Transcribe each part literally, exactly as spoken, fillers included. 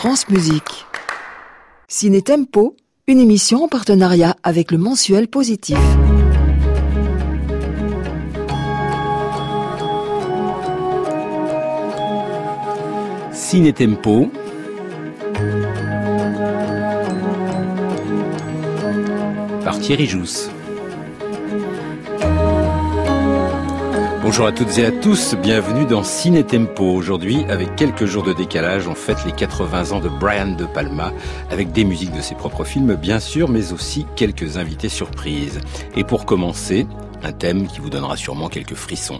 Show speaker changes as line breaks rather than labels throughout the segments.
France Musique. Ciné Tempo, une émission en partenariat avec le mensuel Positif.
Ciné Tempo. Par Thierry Jousse. Bonjour à toutes et à tous, bienvenue dans Ciné Tempo. Aujourd'hui, avec quelques jours de décalage, on fête les quatre-vingts ans de Brian De Palma, avec des musiques de ses propres films, bien sûr, mais aussi quelques invités surprises. Et pour commencer, un thème qui vous donnera sûrement quelques frissons.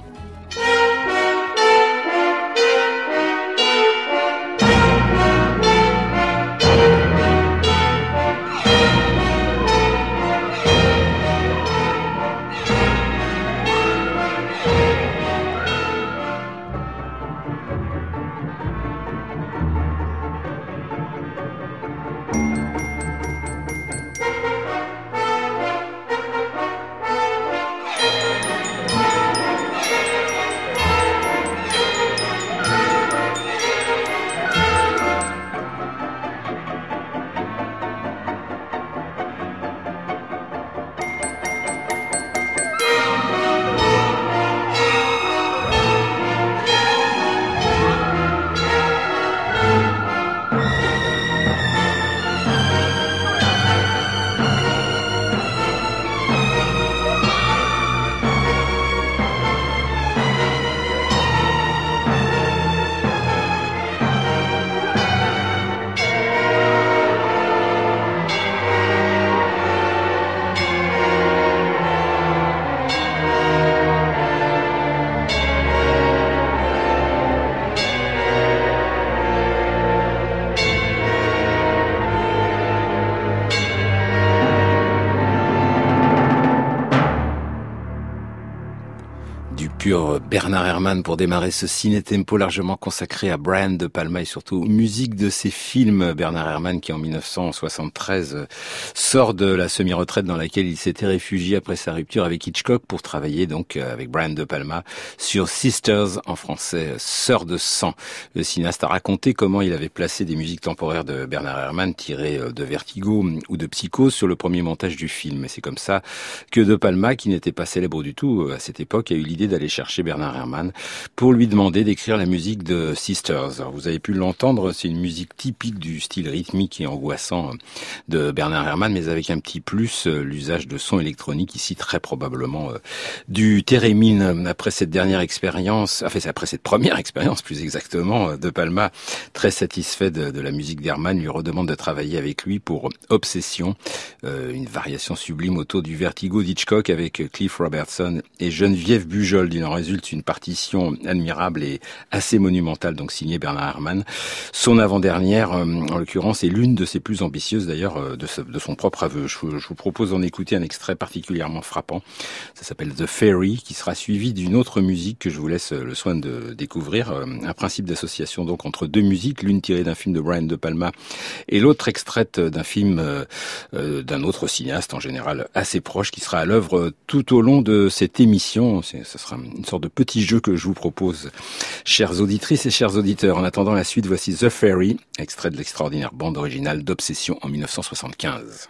Bernard Herrmann pour démarrer ce Ciné Tempo largement consacré à Brian De Palma et surtout aux musiques de ses films. Bernard Herrmann qui en mille neuf cent soixante-treize sort de la semi-retraite dans laquelle il s'était réfugié après sa rupture avec Hitchcock pour travailler donc avec Brian De Palma sur Sisters, en français Sœurs de sang. Le cinéaste a raconté comment il avait placé des musiques temporaires de Bernard Herrmann tirées de Vertigo ou de Psychose sur le premier montage du film. Et c'est comme ça que De Palma, qui n'était pas célèbre du tout à cette époque, a eu l'idée d'aller chercher Bernard Herrmann pour lui demander d'écrire la musique de Sisters. Alors, vous avez pu l'entendre, c'est une musique typique du style rythmique et angoissant de Bernard Herrmann, mais avec un petit plus, l'usage de sons électroniques, ici très probablement du thérémine. Après cette dernière expérience, enfin après cette première expérience plus exactement, De Palma, très satisfait de, de la musique d'Herrmann, lui redemande de travailler avec lui pour Obsession, euh, une variation sublime autour du Vertigo d'Hitchcock avec Cliff Robertson et Geneviève Bujold. Il en résulte une partition admirable et assez monumentale, donc signée Bernard Herrmann. Son avant-dernière, euh, en l'occurrence, est l'une de ses plus ambitieuses d'ailleurs, euh, de, de son propre aveu. Je, je vous propose d'en écouter un extrait particulièrement frappant. Ça s'appelle The Fairy, qui sera suivi d'une autre musique que je vous laisse le soin de découvrir. Euh, un principe d'association donc entre deux musiques, l'une tirée d'un film de Brian De Palma et l'autre extraite d'un film euh, euh, d'un autre cinéaste, en général assez proche, qui sera à l'œuvre tout au long de cette émission. C'est, ça sera une sorte de petit jeu que je vous propose, chères auditrices et chers auditeurs. En attendant la suite, voici The Fairy, extrait de l'extraordinaire bande originale d'Obsession en mille neuf cent soixante-quinze.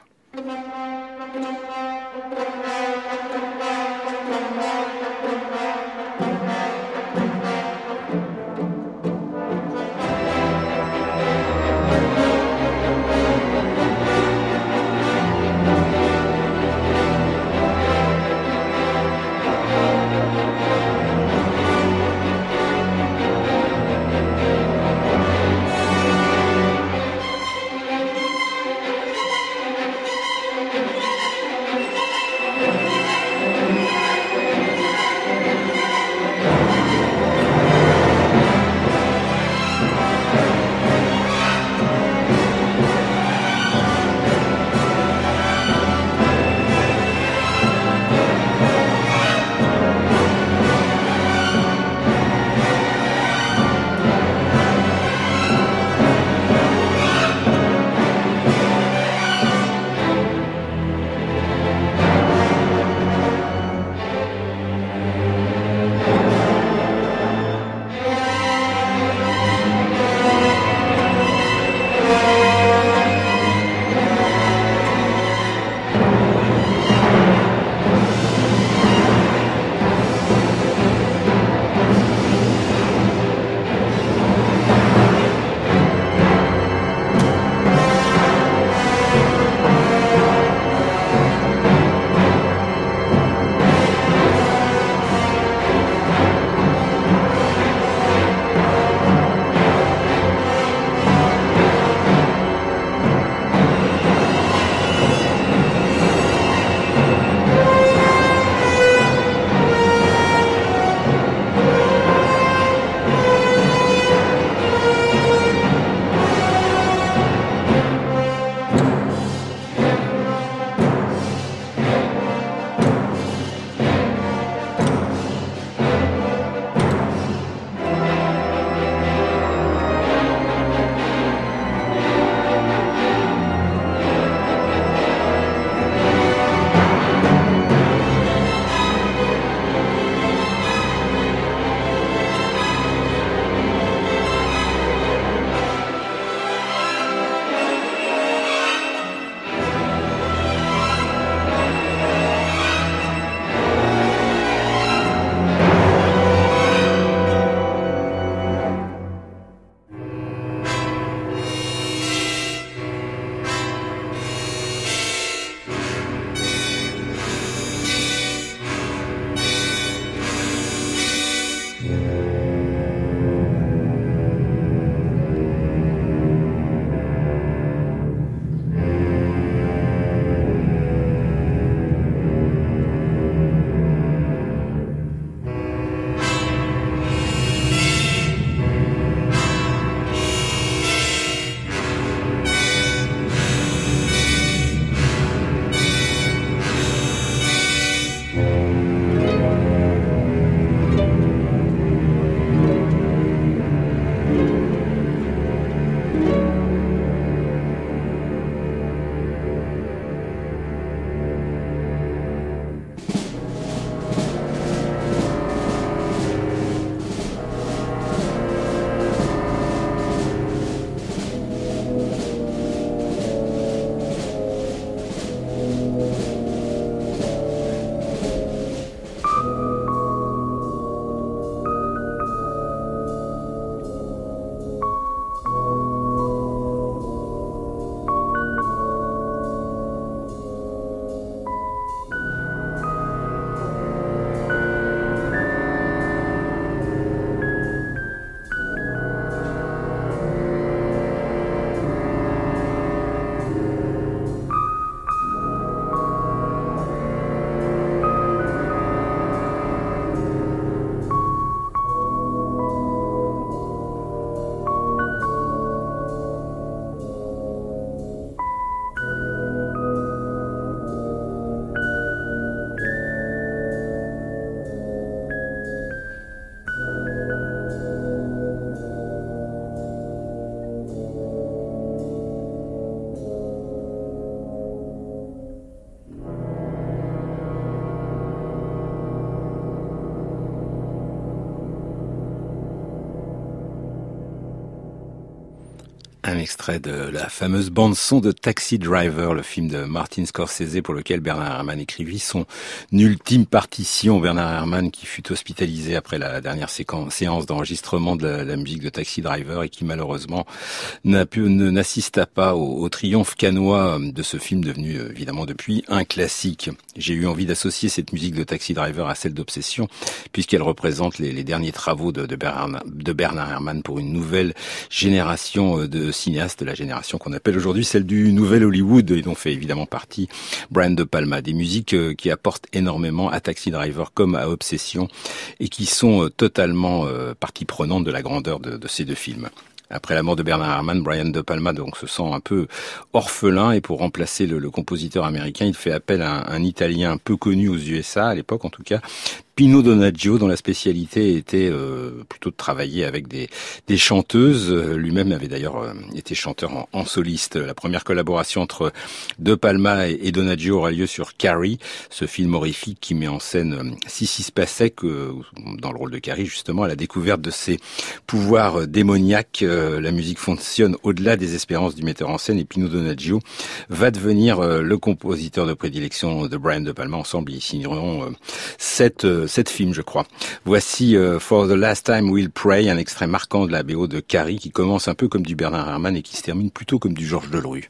Un extrait de la fameuse bande-son de Taxi Driver, le film de Martin Scorsese pour lequel Bernard Herrmann écrivit son ultime partition. Bernard Herrmann qui fut hospitalisé après la dernière séquence, séance d'enregistrement de la, la musique de Taxi Driver et qui malheureusement n'a pu, ne, n'assista pas au, au triomphe cannois de ce film devenu évidemment depuis un classique. J'ai eu envie d'associer cette musique de Taxi Driver à celle d'Obsession puisqu'elle représente les, les derniers travaux de, de, Bernard, de Bernard Herrmann pour une nouvelle génération de cinéastes de la génération qu'on appelle aujourd'hui celle du nouvel Hollywood et dont fait évidemment partie Brian De Palma. Des musiques qui apportent énormément à Taxi Driver comme à Obsession et qui sont totalement partie prenante de la grandeur de, de ces deux films. Après la mort de Bernard Herrmann, Brian De Palma donc se sent un peu orphelin et pour remplacer le, le compositeur américain, il fait appel à un, un Italien peu connu aux U S A à l'époque en tout cas, Pino Donaggio, dont la spécialité était euh, plutôt de travailler avec des, des chanteuses. Lui-même avait d'ailleurs euh, été chanteur en, en soliste. La première collaboration entre De Palma et, et Donaggio aura lieu sur Carrie, ce film horrifique qui met en scène euh, Sissy Spacek euh, dans le rôle de Carrie, justement à la découverte de ses pouvoirs euh, démoniaques. Euh, la musique fonctionne au-delà des espérances du metteur en scène et Pino Donaggio va devenir euh, le compositeur de prédilection de Brian De Palma. Ensemble, ils signeront euh, cette euh, Cette film, je crois. Voici uh, For the Last Time We'll Pray, un extrait marquant de la B O de Carrie qui commence un peu comme du Bernard Herrmann et qui se termine plutôt comme du Georges Delerue.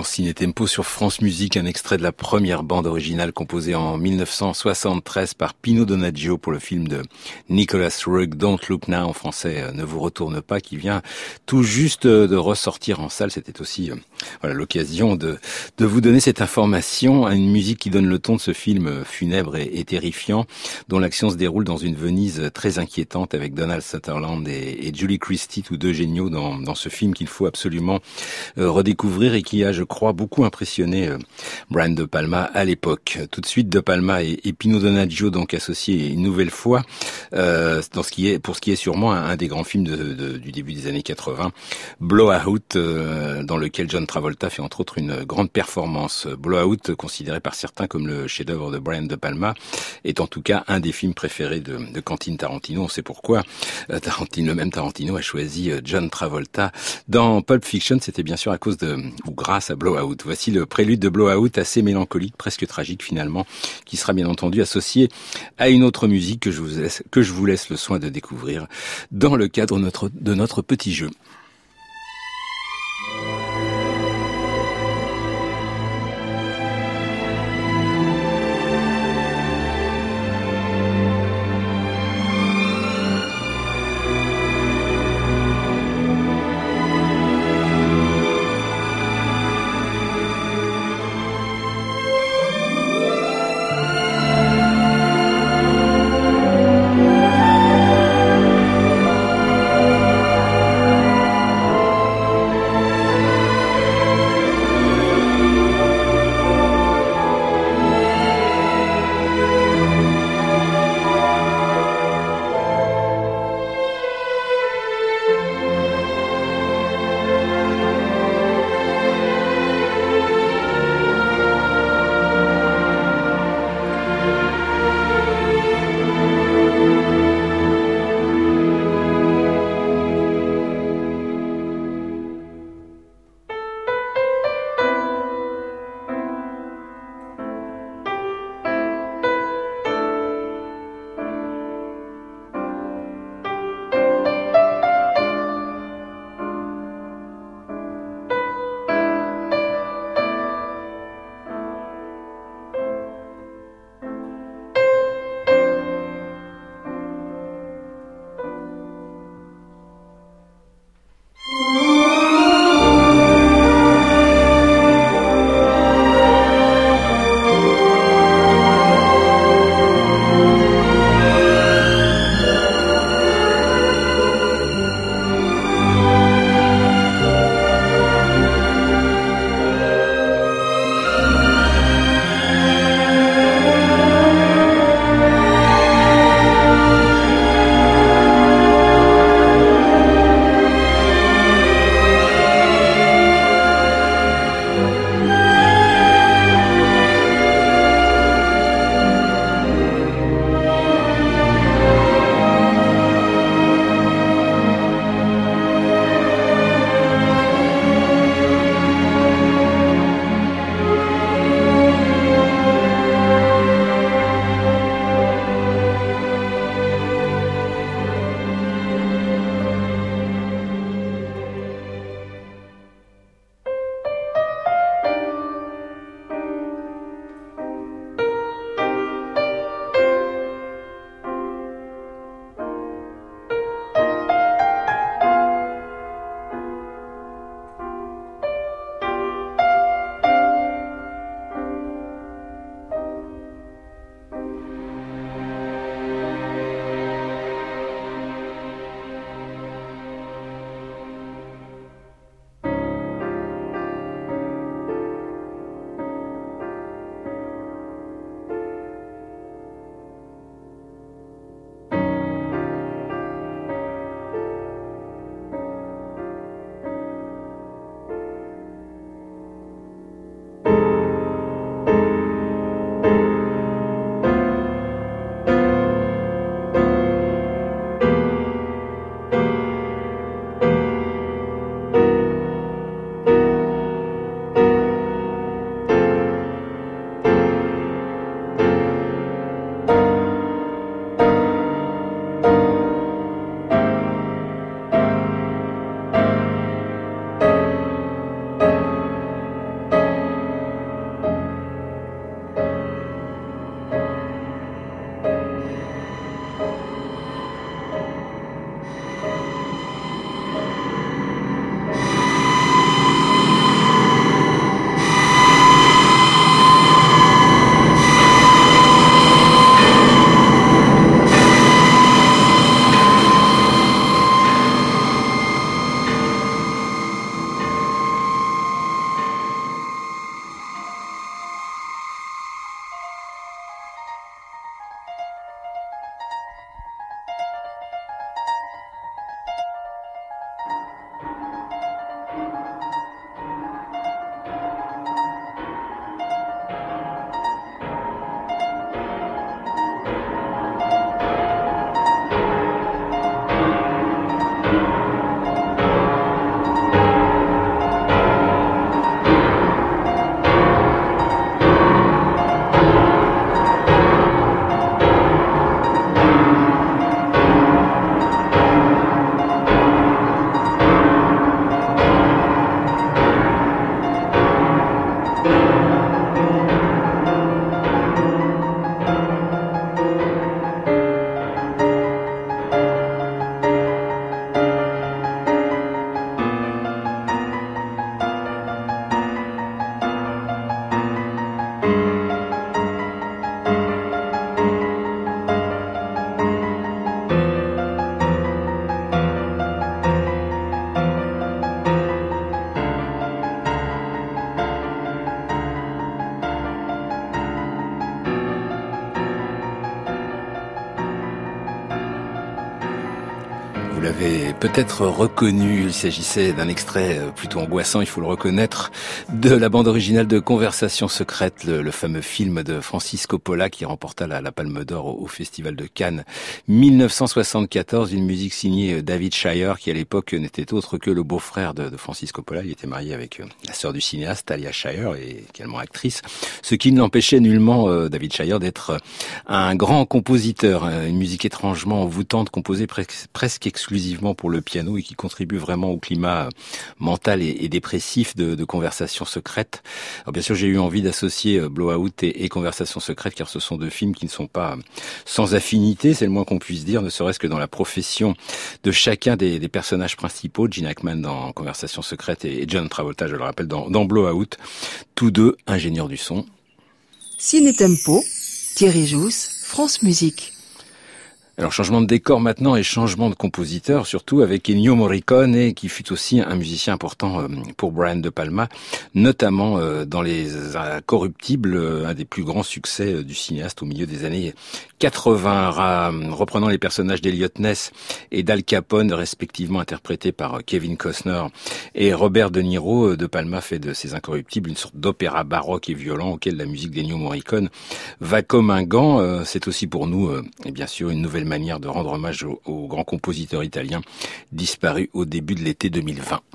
dans Ciné Tempo sur France Musique, un extrait de la première bande originale composée en mille neuf cent soixante-treize par Pino Donaggio pour le film de Nicholas Roeg, Don't Look Now, en français, Ne vous retourne pas, qui vient tout juste de ressortir en salle. C'était aussi voilà, l'occasion de, de vous donner cette information, une musique qui donne le ton de ce film funèbre et, et terrifiant, dont l'action se déroule dans une Venise très inquiétante avec Donald Sutherland et, et Julie Christie, tous deux géniaux dans, dans ce film qu'il faut absolument euh, redécouvrir et qui a, je crois, beaucoup impressionné euh, Brian De Palma à l'époque. Tout de suite, De Palma et, et Pino Donaggio donc associés une nouvelle fois euh, dans ce qui est, pour ce qui est sûrement un, un des grands films de, de, du début des années quatre-vingts, Blowout, euh, dans lequel John Travolta fait entre autres une grande performance. Blowout, considéré par certains comme le chef-d'œuvre de Brian De Palma, est en tout cas un des films préférés de, de Quentin Tarantino. On sait pourquoi. Euh, Tarantino, le même Tarantino a choisi John Travolta dans Pulp Fiction. C'était bien sûr à cause de, ou grâce à Blowout. Voici le prélude de Blowout, assez mélancolique, presque tragique finalement, qui sera bien entendu associé à une autre musique que je vous laisse, que je vous laisse le soin de découvrir dans le cadre de notre, de notre petit jeu. l'avez peut-être reconnu, il s'agissait d'un extrait plutôt angoissant, il faut le reconnaître, de la bande originale de Conversation secrète, le, le fameux film de Francis Coppola qui remporta la, la Palme d'Or au, au Festival de Cannes mille neuf cent soixante-quatorze, une musique signée David Shire qui à l'époque n'était autre que le beau-frère de, de Francis Coppola. Il était marié avec la sœur du cinéaste, Talia Shire, et également actrice, ce qui n'empêchait nullement euh, David Shire d'être un grand compositeur, une musique étrangement envoûtante composée presque, presque exclusivement pour le piano et qui contribue vraiment au climat mental et, et dépressif de, de Conversations secrètes. Alors bien sûr, j'ai eu envie d'associer Blowout et, et Conversations secrètes car ce sont deux films qui ne sont pas sans affinité, c'est le moins qu'on puisse dire, ne serait-ce que dans la profession de chacun des, des personnages principaux, Gene Hackman dans Conversations secrètes et John Travolta, je le rappelle, dans, dans Blowout, tous deux ingénieurs du son.
Ciné Tempo, Thierry Jousse, France Musique.
Alors changement de décor maintenant et changement de compositeur, surtout avec Ennio Morricone qui fut aussi un musicien important pour Brian De Palma, notamment dans Les Incorruptibles, un des plus grands succès du cinéaste au milieu des années quatre-vingts, reprenant les personnages d'Elliot Ness et d'Al Capone, respectivement interprétés par Kevin Costner et Robert De Niro. De Palma fait de ces Incorruptibles une sorte d'opéra baroque et violent auquel la musique d'Ennio Morricone va comme un gant. C'est aussi pour nous, et bien sûr, une nouvelle manière de rendre hommage au, au grand compositeur italien disparu au début de l'été deux mille vingt.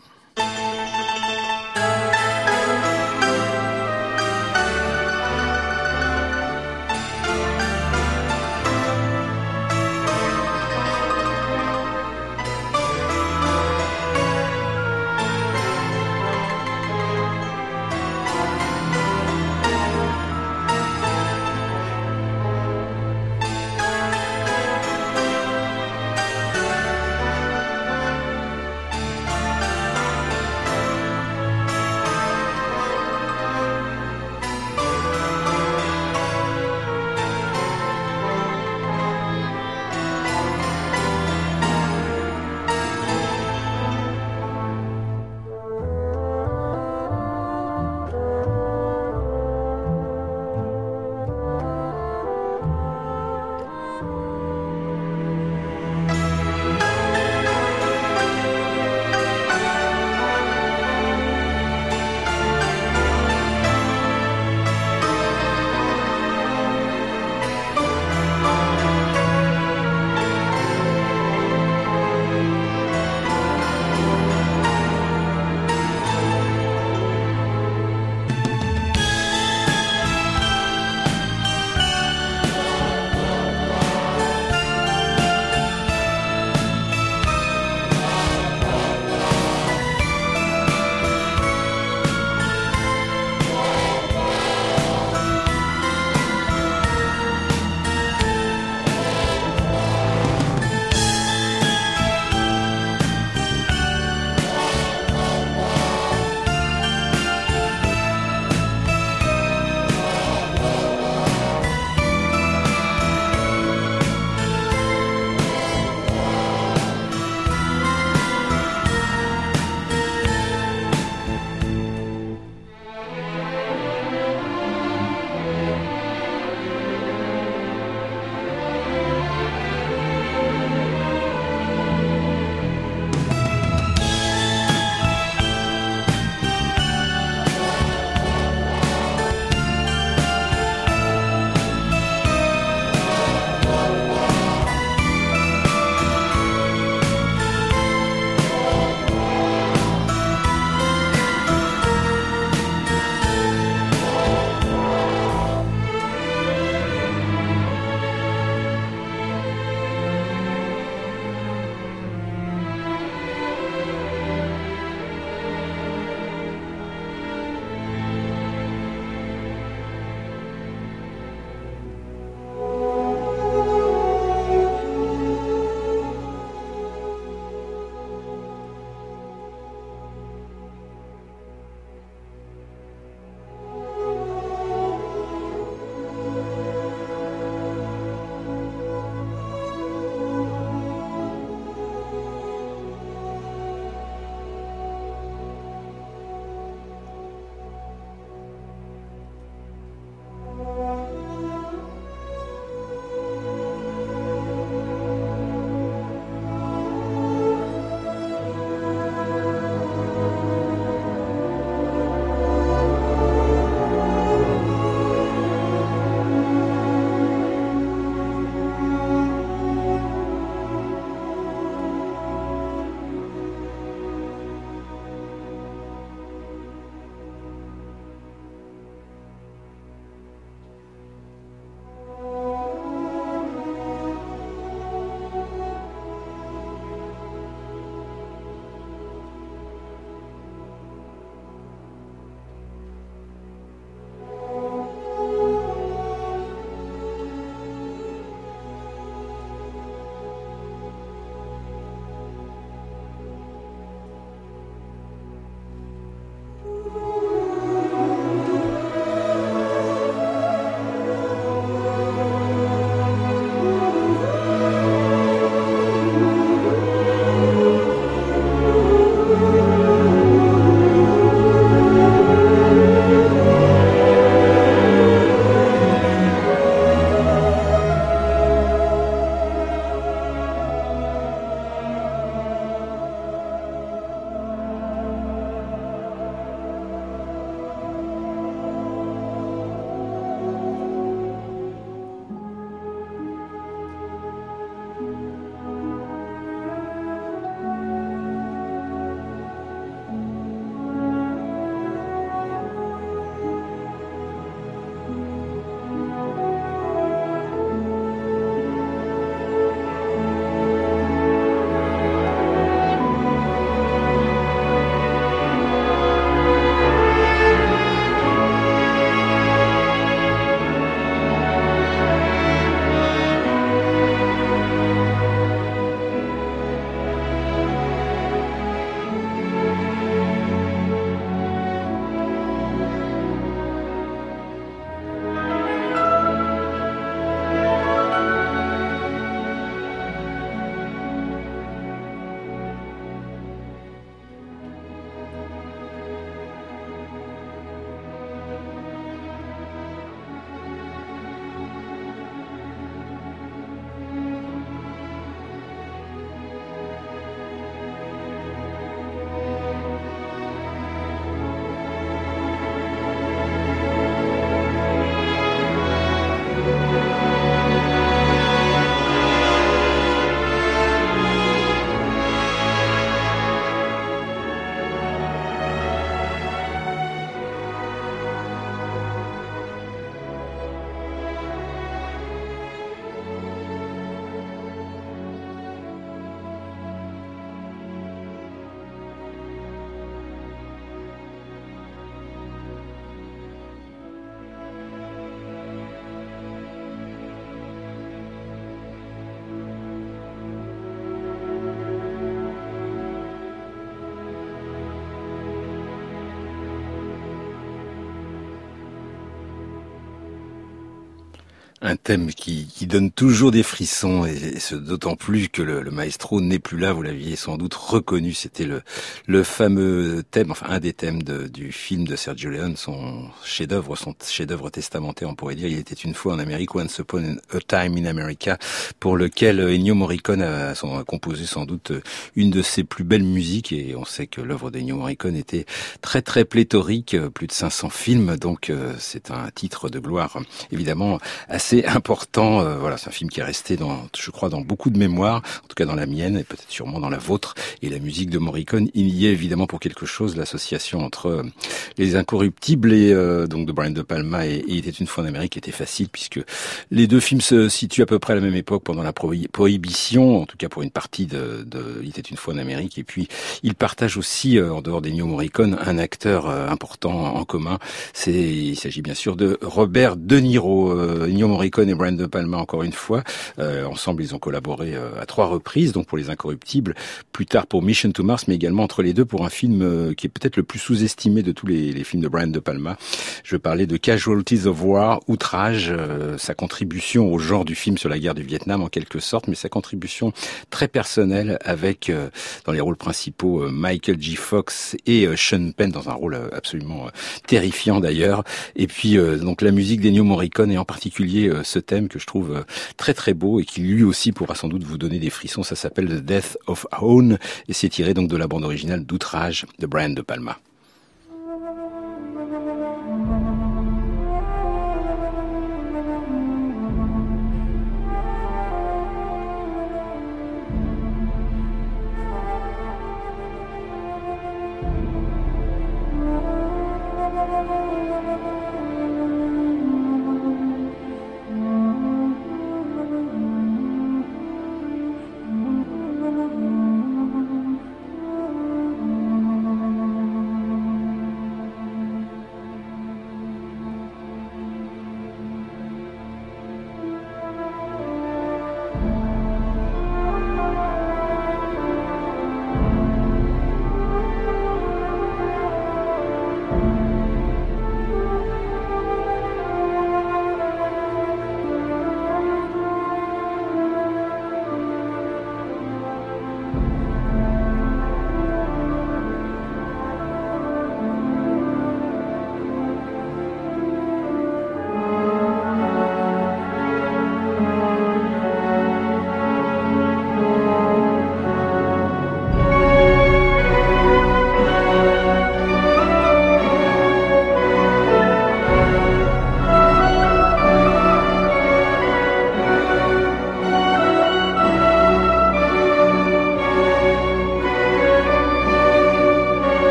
Un thème qui, qui donne toujours des frissons, et, et ce d'autant plus que le, le maestro n'est plus là, vous l'aviez sans doute reconnu, c'était le, le fameux thème, enfin un des thèmes de, du film de Sergio Leone, son chef-d'œuvre, son chef-d'œuvre testamentaire, on pourrait dire. Il était une fois en Amérique, Once Upon a Time in America, pour lequel Ennio Morricone a, a composé sans doute une de ses plus belles musiques, et on sait que l'œuvre d'Ennio Morricone était très très pléthorique, plus de cinq cents films, donc c'est un titre de gloire, évidemment, assez C'est important. Euh, voilà, c'est un film qui est resté dans, je crois, dans beaucoup de mémoires, en tout cas dans la mienne et peut-être sûrement dans la vôtre. Et la musique de Morricone, il y est évidemment pour quelque chose, l'association entre euh, Les Incorruptibles et euh, donc de Brian De Palma et, et Il était une fois en Amérique était facile puisque les deux films se situent à peu près à la même époque pendant la prohibition, en tout cas pour une partie de, de Il était une fois en Amérique. Et puis ils partagent aussi, euh, en dehors d'Ennio Morricone, un acteur euh, important en commun. C'est, il s'agit bien sûr de Robert De Niro. Euh, Ennio Morricone et Brian De Palma, encore une fois. Euh, ensemble, ils ont collaboré euh, à trois reprises, donc pour Les Incorruptibles, plus tard pour Mission to Mars, mais également entre les deux pour un film euh, qui est peut-être le plus sous-estimé de tous les, les films de Brian De Palma. Je parlais de Casualties of War, Outrage, euh, sa contribution au genre du film sur la guerre du Vietnam en quelque sorte, mais sa contribution très personnelle avec, euh, dans les rôles principaux, euh, Michael J. Fox et euh, Sean Penn, dans un rôle euh, absolument euh, terrifiant d'ailleurs. Et puis, euh, donc la musique d'Ennio Morricone, et en particulier euh, ce thème que je trouve euh, très très beau et qui lui aussi pourra sans doute vous donner des frissons. Ça s'appelle The Death of Own et c'est tiré donc de la bande originale d'Outrage de Brian De Palma.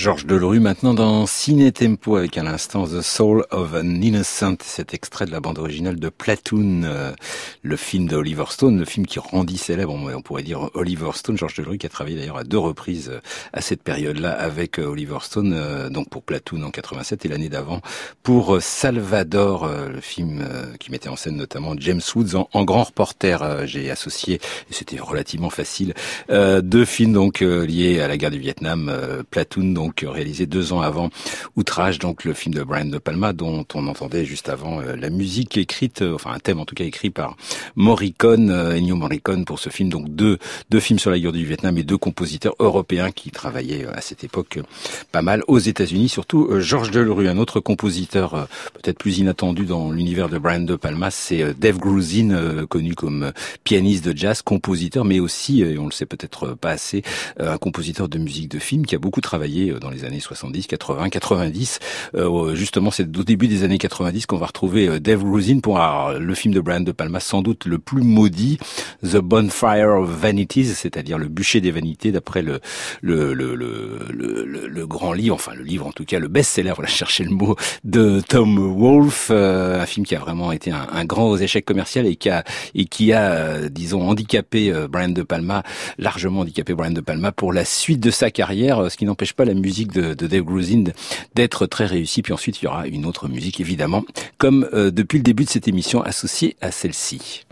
Georges Delerue maintenant dans Ciné Tempo avec à l'instant The Soul of an Innocent, cet extrait de la bande originale de Platoon, euh, le film de Oliver Stone, le film qui rendit célèbre, on, on pourrait dire Oliver Stone. Georges Delerue qui a travaillé d'ailleurs à deux reprises euh, à cette période-là avec euh, Oliver Stone, euh, donc pour Platoon en quatre-vingt-sept et l'année d'avant pour euh, Salvador, euh, le film euh, qui mettait en scène notamment James Woods en, en grand reporter. Euh, j'ai associé, et c'était relativement facile, euh, deux films donc euh, liés à la guerre du Vietnam, euh, Platoon donc réalisé deux ans avant Outrage, donc le film de Brian De Palma dont on entendait juste avant euh, la musique écrite, euh, enfin un thème en tout cas écrit par Morricone, euh, Ennio Morricone pour ce film. Donc deux deux films sur la guerre du Vietnam et deux compositeurs européens qui travaillaient euh, à cette époque euh, pas mal aux États-Unis, surtout euh, Georges Delerue. Un autre compositeur euh, peut-être plus inattendu dans l'univers de Brian De Palma, c'est euh, Dave Grusin, euh, connu comme euh, pianiste de jazz, compositeur, mais aussi, euh, on le sait peut-être pas assez, euh, un compositeur de musique de film qui a beaucoup travaillé euh, dans les années soixante-dix, quatre-vingts, quatre-vingt-dix. Euh, justement, c'est au début des années quatre-vingt-dix qu'on va retrouver euh, Dave Grusin pour euh, le film de Brian De Palma, sans doute le plus maudit, The Bonfire of Vanities, c'est-à-dire le bûcher des vanités, d'après le le le le, le, le, le grand livre, enfin le livre en tout cas, le best-seller, voilà, chercher le mot, de Tom Wolfe, euh, un film qui a vraiment été un, un grand échec commercial et qui a et qui a, euh, disons, handicapé euh, Brian De Palma, largement handicapé Brian De Palma pour la suite de sa carrière, ce qui n'empêche pas la musique de, de Dave Grusin d'être très réussie. Puis ensuite, il y aura une autre musique, évidemment, comme euh, depuis le début de cette émission, associée à celle-ci.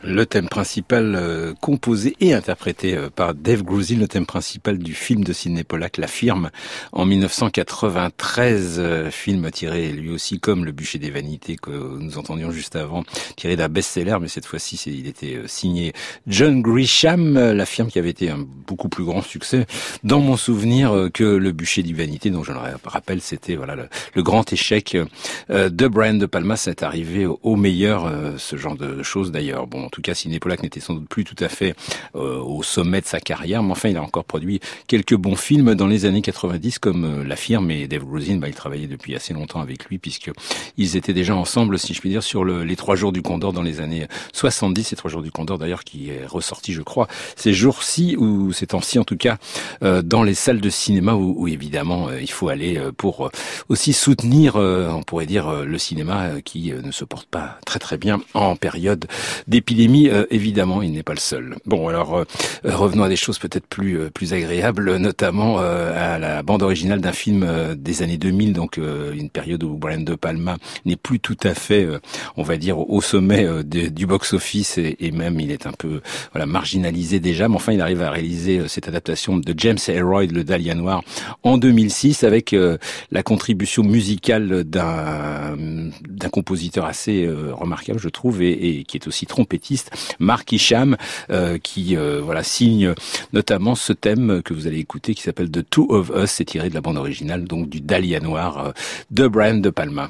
Le thème principal euh, composé et interprété euh, par Dave Grusin, le thème principal du film de Sydney Pollack, La Firme, en mille neuf cent quatre-vingt-treize, euh, film tiré lui aussi comme Le Bûcher des Vanités que nous entendions juste avant, tiré d'un best-seller, mais cette fois-ci c'est, il était euh, signé John Grisham, euh, La Firme qui avait été un beaucoup plus grand succès dans mon souvenir euh, que Le Bûcher des Vanités, donc je le rappelle, c'était voilà le, le grand échec euh, de Brian De Palma. C'est arrivé au, au meilleur euh, ce genre de choses d'ailleurs. Bon, en tout cas, Sydney Pollack n'était sans doute plus tout à fait euh, au sommet de sa carrière, mais enfin, il a encore produit quelques bons films dans les années quatre-vingt-dix, comme euh, La Firme, et Dave Grusin, bah, il travaillait depuis assez longtemps avec lui, puisque ils étaient déjà ensemble, si je puis dire, sur le, les Trois Jours du Condor dans les années soixante-dix, les Trois Jours du Condor d'ailleurs qui est ressorti, je crois, ces jours-ci, ou ces temps-ci en tout cas, euh, dans les salles de cinéma, où, où évidemment, euh, il faut aller euh, pour euh, aussi soutenir, euh, on pourrait dire, euh, le cinéma euh, qui euh, ne se porte pas très très bien en période d'épidémie, euh, évidemment, il n'est pas le seul. Bon, alors, euh, revenons à des choses peut-être plus euh, plus agréables, notamment euh, à la bande originale d'un film euh, des années deux mille, donc euh, une période où Brian De Palma n'est plus tout à fait, euh, on va dire, au sommet euh, de, du box-office, et, et même il est un peu voilà marginalisé déjà, mais enfin il arrive à réaliser euh, cette adaptation de James Ellroy, Le Dahlia Noir, en deux mille six, avec euh, la contribution musicale d'un d'un compositeur assez euh, remarquable, je trouve, et, et qui est aussi trompettiste, Mark Isham, euh, qui euh, voilà signe notamment ce thème que vous allez écouter, qui s'appelle The Two of Us. C'est tiré de la bande originale, donc du Dahlia Noir euh, de Brian De Palma.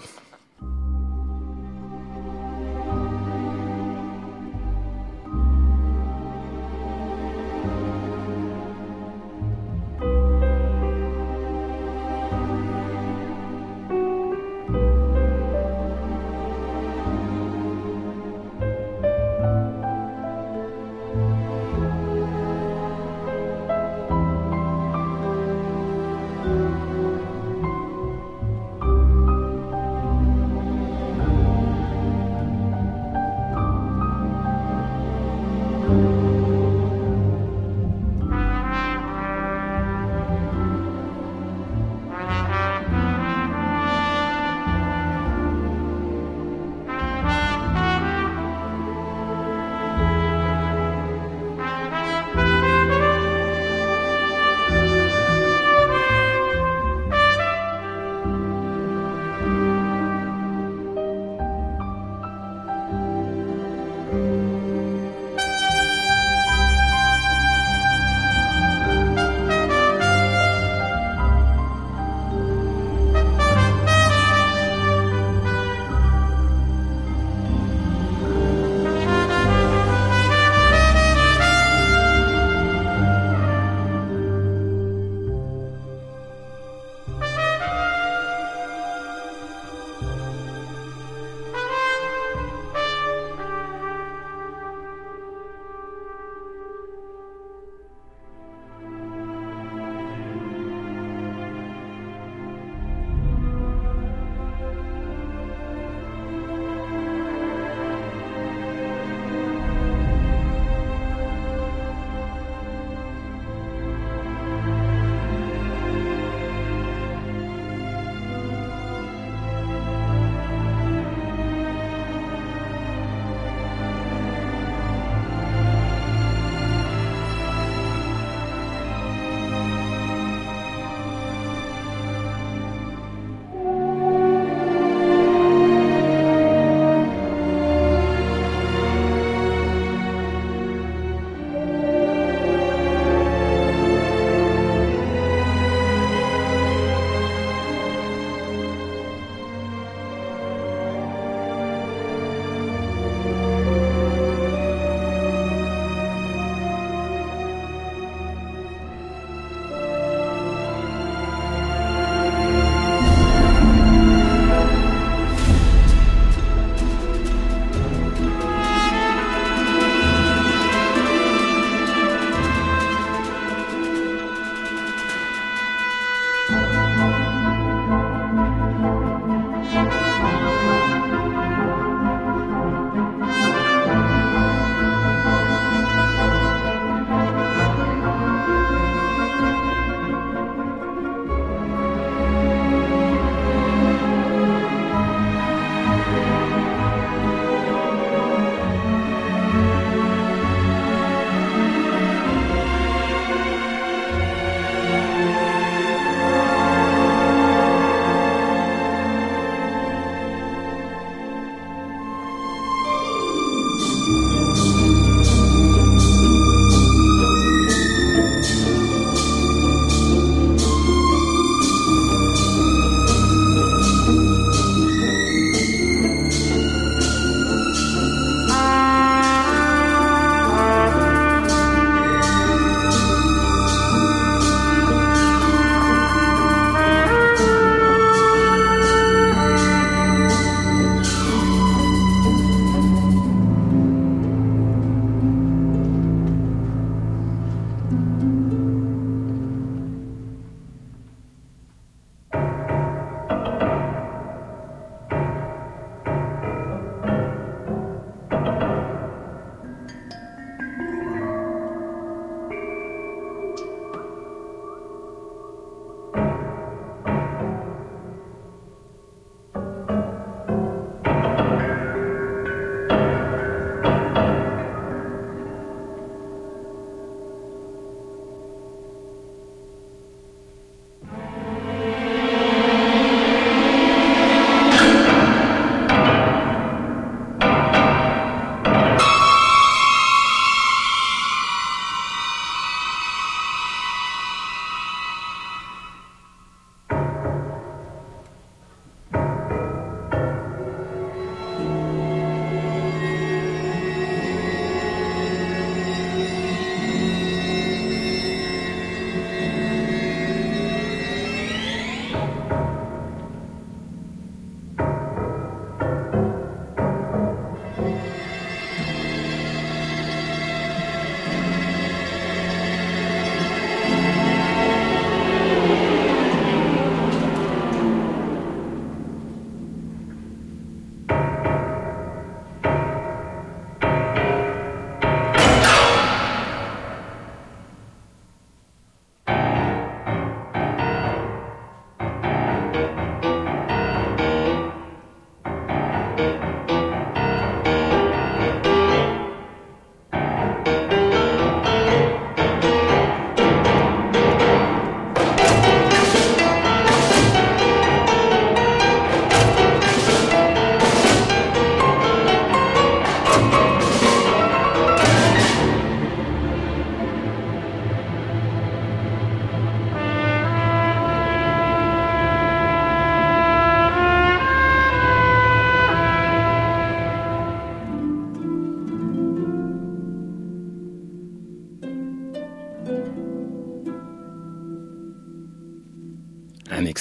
Thank you.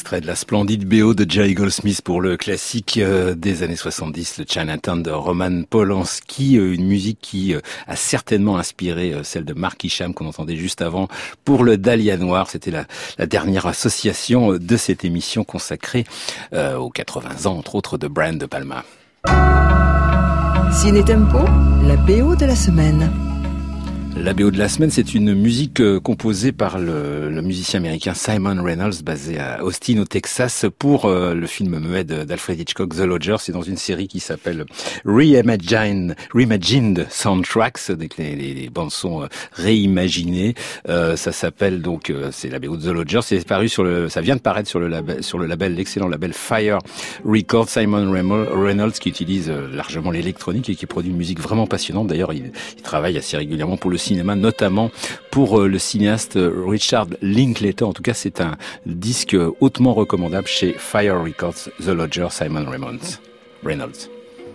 extrait de la splendide B O de Jerry Goldsmith pour le classique des années soixante-dix, le Chinatown de Roman Polanski, une musique qui a certainement inspiré celle de Mark Isham qu'on entendait juste avant pour le Dahlia Noir. C'était la, la dernière association de cette émission consacrée euh, aux quatre-vingts ans, entre autres, de Brian De Palma.
Ciné Tempo, la B O de la semaine.
La B O de la semaine, c'est une musique composée par le, le musicien américain Simon Reynolds, basé à Austin, au Texas, pour euh, le film muet d'Alfred Hitchcock, The Lodger. C'est dans une série qui s'appelle Reimagined, Reimagined Soundtracks, donc les, les, les bandes son euh, réimaginées. Euh, ça s'appelle donc, euh, c'est la B O de The Lodger. C'est paru sur le, ça vient de paraître sur le label, sur le label, l'excellent label Fire Records. Simon Reynolds, qui utilise largement l'électronique et qui produit une musique vraiment passionnante. D'ailleurs, il, il travaille assez régulièrement pour le cinéma, notamment pour le cinéaste Richard Linklater. En tout cas, c'est un disque hautement recommandable chez Fire Records, The Lodger, Simon Reynolds. Reynolds.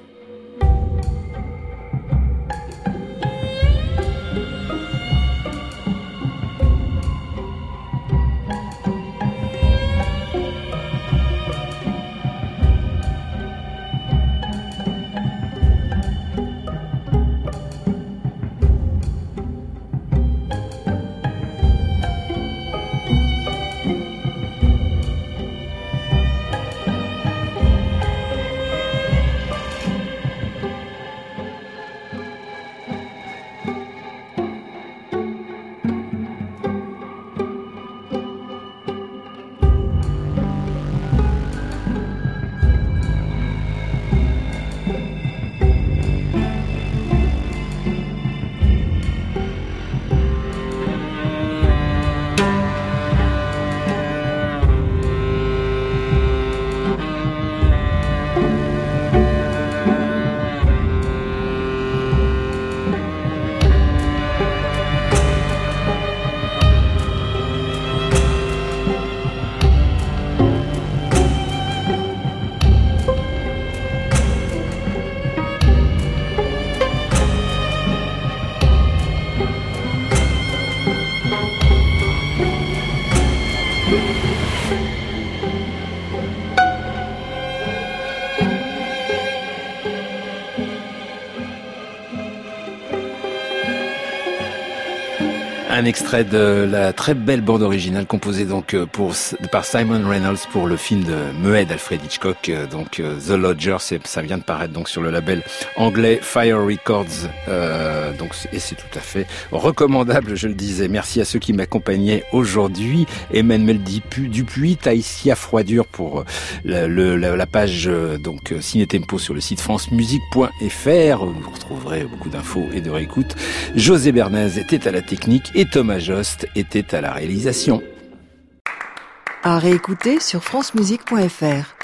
Un extrait de la très belle bande originale composée donc pour par Simon Reynolds pour le film de muet d'Alfred Hitchcock, donc The Lodger. C'est, ça vient de paraître donc sur le label anglais Fire Records, euh, donc et c'est tout à fait recommandable, je le disais. Merci à ceux qui m'accompagnaient aujourd'hui. Emmanuel Dupuis, Taïsia Froidure pour la, le, la, la page donc Ciné Tempo sur le site france musique point f r. Vous retrouverez beaucoup d'infos et de réécoute. José Bernays était à la technique et Thomas Jost était à la réalisation.
À réécouter sur france musique point f r.